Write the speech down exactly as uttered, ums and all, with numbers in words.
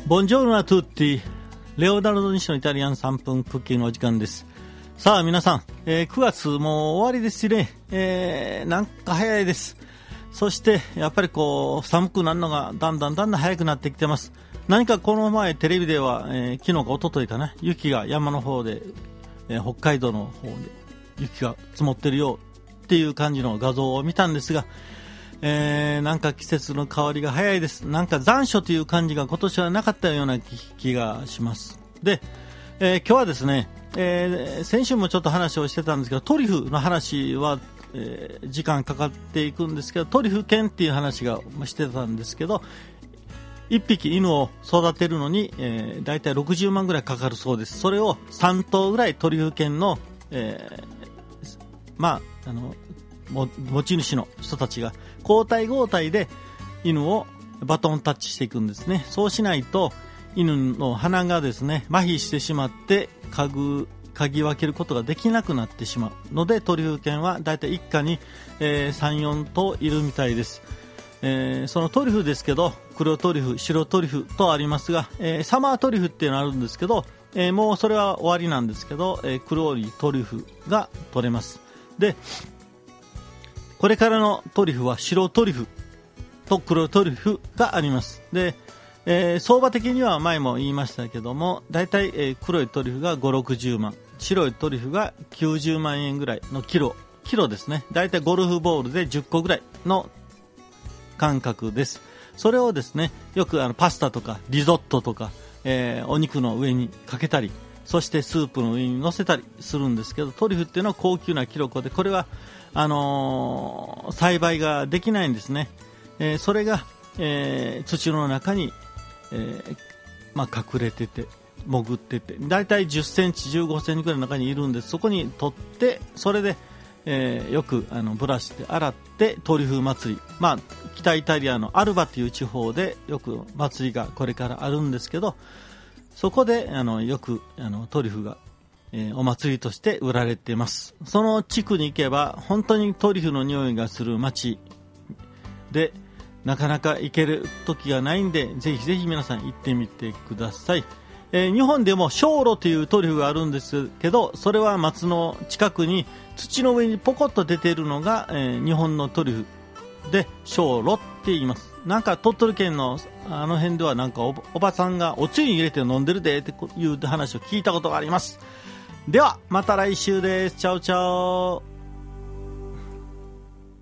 ボンジョルノアトゥッティ、レオナルド西のイタリアンさんぷんクッキーのお時間です。さあ皆さん、えー、くがつもう終わりですね、えー、なんか早いです。そしてやっぱりこう寒くなるのがだんだんだんだん早くなってきてます。何かこの前テレビでは、えー、昨日か一昨日かな、雪が山の方で、えー、北海道の方で雪が積もってるよっていう感じの画像を見たんですが、えー、なんか季節の変わりが早いです。なんか残暑という感じが今年はなかったような気がします。で、えー、今日はですね、えー、先週もちょっと話をしてたんですけど、トリュフの話は、えー、時間かかっていくんですけど、トリュフ犬っていう話がしてたんですけど、一匹犬を育てるのに、えー、だいたいろくじゅうまんぐらいかかるそうです。それをさんとうぐらいトリュフ犬の、えー、まああの持ち主の人たちが交代交代で犬をバトンタッチしていくんですね。そうしないと犬の鼻がですね麻痺してしまって嗅ぐ嗅ぎ分けることができなくなってしまうので、トリュフ犬はだいたい一家に、えー、さん、よんとういるみたいです。えー、そのトリュフですけど、黒トリュフ、白トリュフとありますが、えー、サマートリュフっていうのがあるんですけど、えー、もうそれは終わりなんですけど、えー、黒いトリュフが取れます。で、これからのトリュフは白トリュフと黒トリュフがあります。で、えー、相場的には前も言いましたけども、だいたい、えー、黒いトリュフがご、ろくじゅうまん、白いトリュフがきゅうじゅうまんえんぐらいのキロ、キロですね。だいたいゴルフボールでじゅっこぐらいの感覚です。それをですね、よくあのパスタとかリゾットとか、えー、お肉の上にかけたり、そしてスープの上に乗せたりするんですけど、トリュフっていうのは高級なキノコで、これはあのー、栽培ができないんですね。えー、それが、えー、土の中に、えーまあ、隠れてて潜ってて、だいたいじゅっセンチじゅうごセンチぐらいの中にいるんです。そこに取って、それで、えー、よくあのブラシで洗ってトリュフ祭り、まあ、北イタリアのアルバという地方でよく祭りがこれからあるんですけど、そこであのよくあのトリュフがえー、お祭りとして売られています。その地区に行けば本当にトリュフの匂いがする街で、なかなか行ける時がないんで、ぜひぜひ皆さん行ってみてください。えー、日本でも小炉というトリュフがあるんですけど、それは松の近くに土の上にポコッと出ているのが、えー、日本のトリュフで小炉って言います。なんか鳥取県のあの辺ではなんか お, おばさんがおつゆに入れて飲んでるでっていう話を聞いたことがあります。ではまた来週です。チャオチャオ。